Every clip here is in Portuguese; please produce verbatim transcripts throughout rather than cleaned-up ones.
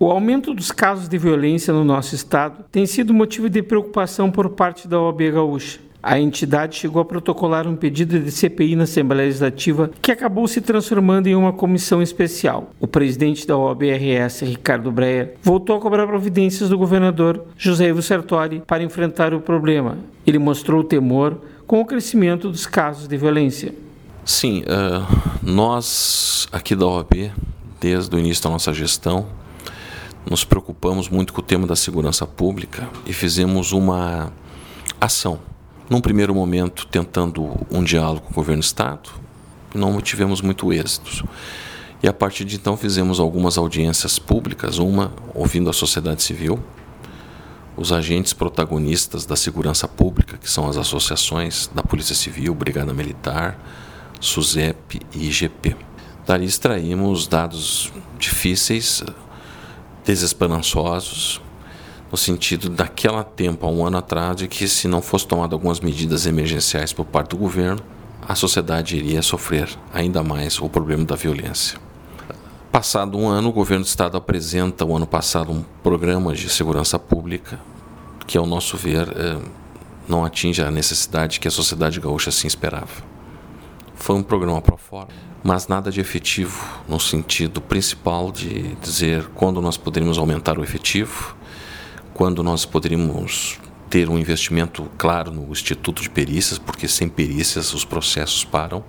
O aumento dos casos de violência no nosso estado tem sido motivo de preocupação por parte da O A B Gaúcha. A entidade chegou a protocolar um pedido de C P I na Assembleia Legislativa que acabou se transformando em uma comissão especial. O presidente da O A B R S, Ricardo Breyer, voltou a cobrar providências do governador José Ivo Sertori para enfrentar o problema. Ele mostrou temor com o crescimento dos casos de violência. Sim, uh, nós aqui da O A B, desde o início da nossa gestão, nos preocupamos muito com o tema da segurança pública e fizemos uma ação. Num primeiro momento, tentando um diálogo com o governo do Estado, não tivemos muito êxito. E a partir de então fizemos algumas audiências públicas, uma ouvindo a sociedade civil, os agentes protagonistas da segurança pública, que são as associações da Polícia Civil, Brigada Militar, SUSEP e I G P. Dali extraímos dados difíceis, desesperançosos, no sentido daquela tempo, há um ano atrás, de que se não fosse tomado algumas medidas emergenciais por parte do governo, a sociedade iria sofrer ainda mais o problema da violência. Passado um ano, o governo do Estado apresenta, o ano passado, um programa de segurança pública que, ao nosso ver, não atinge a necessidade que a sociedade gaúcha assim esperava. Foi um programa pro forma, mas nada de efetivo no sentido principal de dizer quando nós poderíamos aumentar o efetivo, quando nós poderíamos ter um investimento claro no Instituto de Perícias, porque sem perícias os processos param,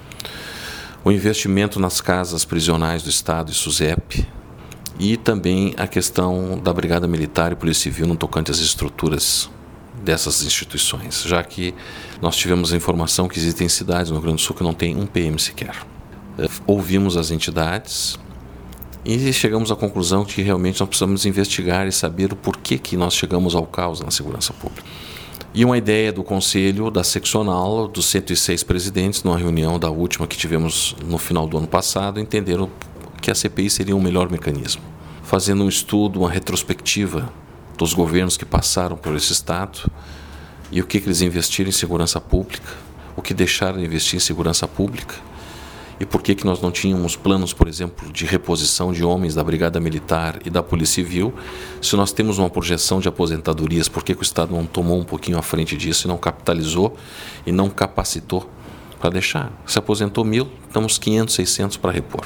o investimento nas casas prisionais do Estado e SUSEP, e também a questão da Brigada Militar e Polícia Civil no tocante às estruturas dessas instituições, já que nós tivemos a informação que existem cidades no Rio Grande do Sul que não tem um P M sequer. Ouvimos as entidades e chegamos à conclusão que realmente nós precisamos investigar e saber o porquê que nós chegamos ao caos na segurança pública. E uma ideia do Conselho da Seccional, dos cento e seis presidentes, numa reunião da última que tivemos no final do ano passado, entenderam que a C P I seria um melhor mecanismo. Fazendo um estudo, uma retrospectiva dos governos que passaram por esse Estado e o que, que eles investiram em segurança pública, o que deixaram de investir em segurança pública, e por que que nós não tínhamos planos, por exemplo, de reposição de homens da Brigada Militar e da Polícia Civil. Se nós temos uma projeção de aposentadorias, por que que o Estado não tomou um pouquinho à frente disso e não capitalizou e não capacitou para deixar? Se aposentou mil, estamos quinhentos, seiscentos para repor.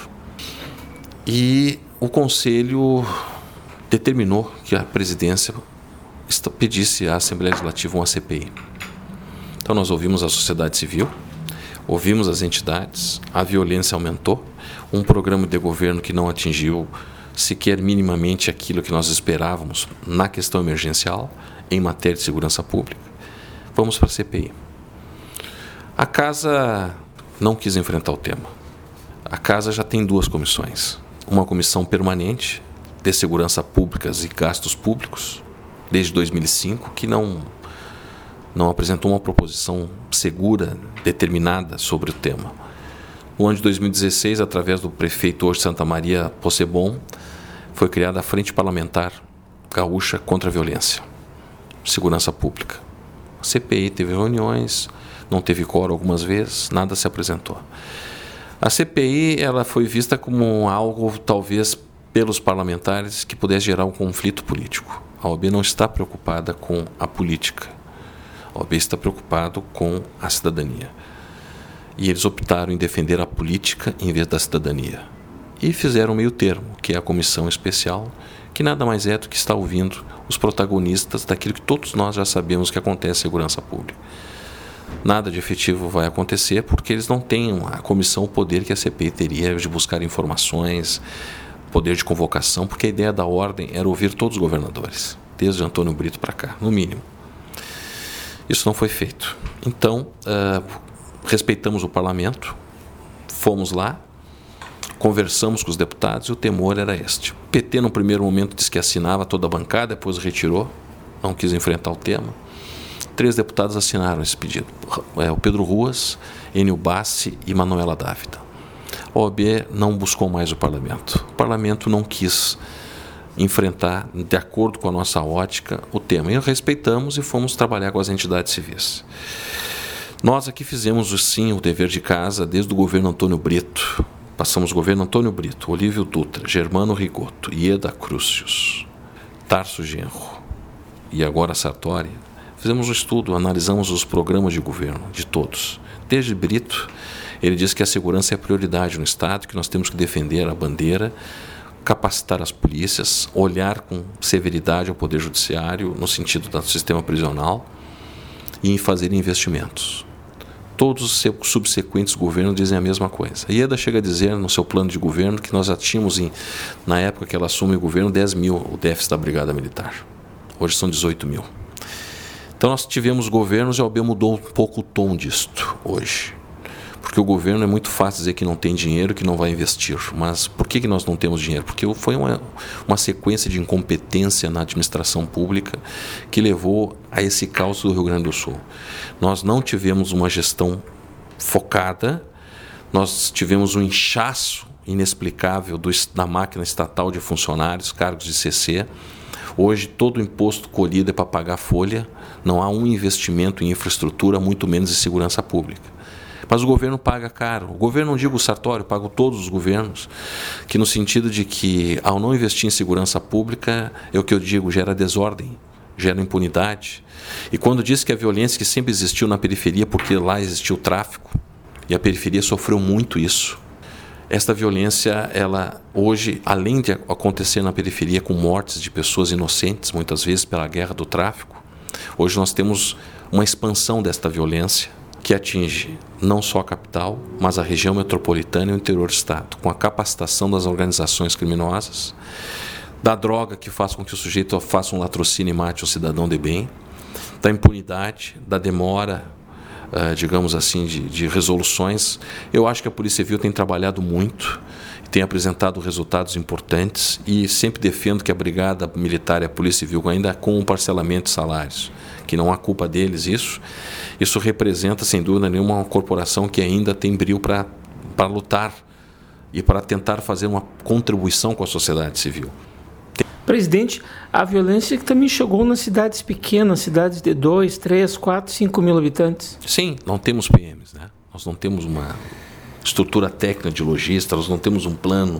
E o Conselho determinou que a presidência pedisse à Assembleia Legislativa uma C P I. Então nós ouvimos a sociedade civil, ouvimos as entidades, a violência aumentou, um programa de governo que não atingiu sequer minimamente aquilo que nós esperávamos na questão emergencial, em matéria de segurança pública. Vamos para a C P I. A Casa não quis enfrentar o tema. A Casa já tem duas comissões. Uma comissão permanente de segurança públicas e gastos públicos, desde dois mil e cinco, que não... não apresentou uma proposição segura, determinada sobre o tema. No ano de dois mil e dezesseis, através do prefeito hoje Santa Maria Possebon, foi criada a Frente Parlamentar Gaúcha contra a Violência, Segurança Pública. A C P I teve reuniões, não teve quórum algumas vezes, nada se apresentou. A C P I ela foi vista como algo, talvez, pelos parlamentares, que pudesse gerar um conflito político. A O A B não está preocupada com a política. A O A B está preocupado com a cidadania. E eles optaram em defender a política em vez da cidadania. E fizeram meio termo, que é a comissão especial, que nada mais é do que está ouvindo os protagonistas daquilo que todos nós já sabemos que acontece em segurança pública. Nada de efetivo vai acontecer porque eles não têm a comissão o poder que a C P I teria de buscar informações, poder de convocação, porque a ideia da ordem era ouvir todos os governadores, desde Antônio Brito para cá, no mínimo. Isso não foi feito. Então, uh, respeitamos o parlamento, fomos lá, conversamos com os deputados e o temor era este. O P T, no primeiro momento, disse que assinava toda a bancada, depois retirou, não quis enfrentar o tema. Três deputados assinaram esse pedido. É, o Pedro Ruas, Enio Bassi e Manuela Dávila. A O A B não buscou mais o parlamento. O parlamento não quis enfrentar, de acordo com a nossa ótica, o tema. E respeitamos e fomos trabalhar com as entidades civis. Nós aqui fizemos, sim, o dever de casa desde o governo Antônio Brito, Passamos o governo Antônio Brito, Olívio Dutra, Germano Rigoto, Ieda Crucius, Tarso Genro e agora Sartori. Fizemos um estudo, analisamos os programas de governo de todos. Desde Brito, ele diz que a segurança é prioridade no Estado, que nós temos que defender a bandeira, capacitar as polícias, olhar com severidade ao Poder Judiciário no sentido do sistema prisional e fazer investimentos. Todos os subsequentes governos dizem a mesma coisa. Ieda chega a dizer no seu plano de governo que nós já tínhamos, em, na época que ela assume o governo, dez mil o déficit da Brigada Militar. Hoje são dezoito mil. Então nós tivemos governos e a O A B mudou um pouco o tom disto hoje. Porque o governo é muito fácil dizer que não tem dinheiro, que não vai investir. Mas por que, que nós não temos dinheiro? Porque foi uma, uma sequência de incompetência na administração pública que levou a esse caos do Rio Grande do Sul. Nós não tivemos uma gestão focada, nós tivemos um inchaço inexplicável do, da máquina estatal de funcionários, cargos de C C. Hoje todo o imposto colhido é para pagar folha, não há um investimento em infraestrutura, muito menos em segurança pública. Mas o governo paga caro. O governo, não digo o Sartori, pago todos os governos, que no sentido de que, ao não investir em segurança pública, é o que eu digo, gera desordem, gera impunidade. E quando diz que a violência que sempre existiu na periferia, porque lá existiu o tráfico, e a periferia sofreu muito isso, esta violência, ela hoje, além de acontecer na periferia com mortes de pessoas inocentes, muitas vezes pela guerra do tráfico, hoje nós temos uma expansão desta violência, que atinge não só a capital, mas a região metropolitana e o interior do estado, com a capacitação das organizações criminosas, da droga que faz com que o sujeito faça um latrocínio e mate um cidadão de bem, da impunidade, da demora, uh, digamos assim, de, de resoluções. Eu acho que a Polícia Civil tem trabalhado muito, tem apresentado resultados importantes e sempre defendo que a Brigada Militar e a Polícia Civil, ainda com um parcelamento de salários, que não há culpa deles isso, isso representa, sem dúvida nenhuma, uma corporação que ainda tem brio para para lutar e para tentar fazer uma contribuição com a sociedade civil. Presidente, a violência que também chegou nas cidades pequenas, cidades de dois, três, quatro, cinco mil habitantes. Sim, não temos P Ms, né? Nós não temos uma estrutura técnica de logística, nós não temos um plano,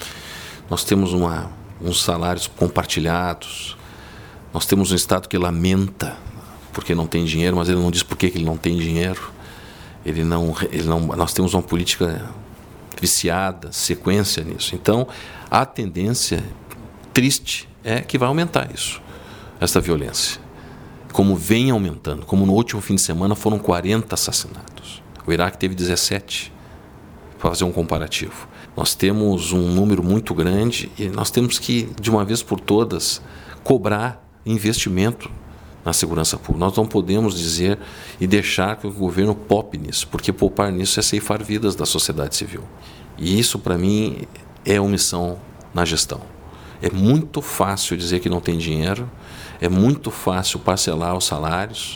nós temos uma, uns salários compartilhados, nós temos um Estado que lamenta porque não tem dinheiro, mas ele não diz por que ele não tem dinheiro. Ele não, ele não, nós temos uma política viciada, sequência nisso. Então, a tendência triste é que vai aumentar isso, essa violência. Como vem aumentando, como no último fim de semana foram quarenta assassinatos. O Iraque teve dezessete, para fazer um comparativo. Nós temos um número muito grande e nós temos que, de uma vez por todas, cobrar investimento na segurança pública. Nós não podemos dizer e deixar que o governo poupe nisso, porque poupar nisso é ceifar vidas da sociedade civil. E isso, para mim, é omissão na gestão. É muito fácil dizer que não tem dinheiro, é muito fácil parcelar os salários,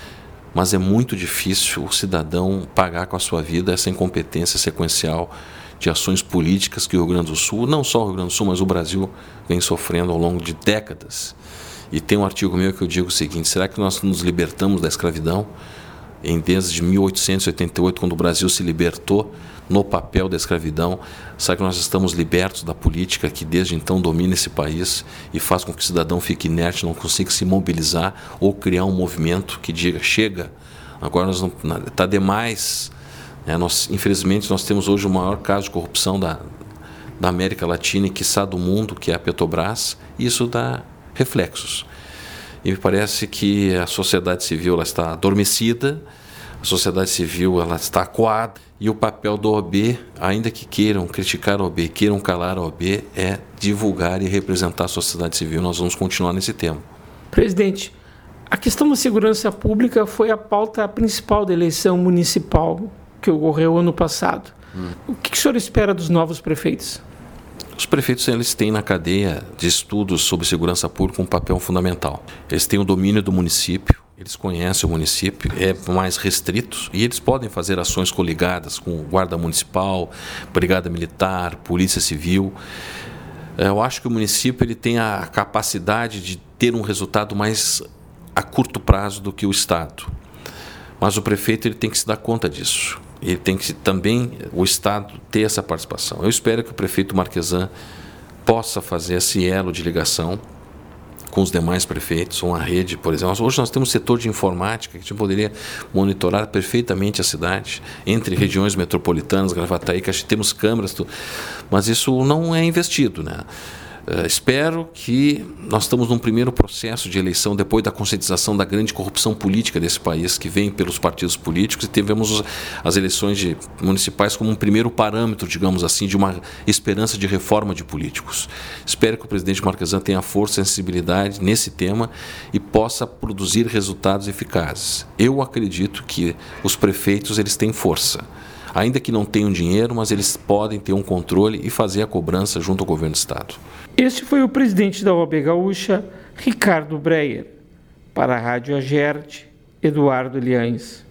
mas é muito difícil o cidadão pagar com a sua vida essa incompetência sequencial de ações políticas que o Rio Grande do Sul, não só o Rio Grande do Sul, mas o Brasil vem sofrendo ao longo de décadas. E tem um artigo meu que eu digo o seguinte: será que nós nos libertamos da escravidão em desde mil oitocentos e oitenta e oito, quando o Brasil se libertou no papel da escravidão? Será que nós estamos libertos da política que desde então domina esse país e faz com que o cidadão fique inerte, não consiga se mobilizar ou criar um movimento que diga, chega, agora está demais. É, nós, infelizmente, nós temos hoje o maior caso de corrupção da, da América Latina e, quiçá, do mundo, que é a Petrobras, e isso dá reflexos. E me parece que a sociedade civil ela está adormecida, a sociedade civil ela está acuada, e o papel da O A B, ainda que queiram criticar a O A B, queiram calar a O A B, é divulgar e representar a sociedade civil. Nós vamos continuar nesse tema. Presidente, a questão da segurança pública foi a pauta principal da eleição municipal que ocorreu ano passado. Hum. O que o senhor espera dos novos prefeitos? Os prefeitos eles têm na cadeia de estudos sobre segurança pública um papel fundamental. Eles têm o domínio do município, eles conhecem o município, é mais restrito, e eles podem fazer ações coligadas com Guarda Municipal, Brigada Militar, Polícia Civil. Eu acho que o município ele tem a capacidade de ter um resultado mais a curto prazo do que o Estado. Mas o prefeito ele tem que se dar conta disso. ele tem que também, o Estado, ter essa participação. Eu espero que o prefeito Marquesan possa fazer esse elo de ligação com os demais prefeitos, uma rede, por exemplo. Hoje nós temos um setor de informática que a gente poderia monitorar perfeitamente a cidade, entre regiões metropolitanas, Gravataí, que temos câmeras, tudo, mas isso não é investido, né? Uh, espero que nós estamos num primeiro processo de eleição depois da conscientização da grande corrupção política desse país, que vem pelos partidos políticos, e tivemos os, as eleições de, municipais como um primeiro parâmetro, digamos assim, de uma esperança de reforma de políticos. Espero que o presidente Marquesan tenha força e sensibilidade nesse tema e possa produzir resultados eficazes. Eu acredito que os prefeitos eles têm força. Ainda que não tenham dinheiro, mas eles podem ter um controle e fazer a cobrança junto ao governo do Estado. Este foi o presidente da O A B Gaúcha, Ricardo Breyer. Para a Rádio Agerte, Eduardo Liães.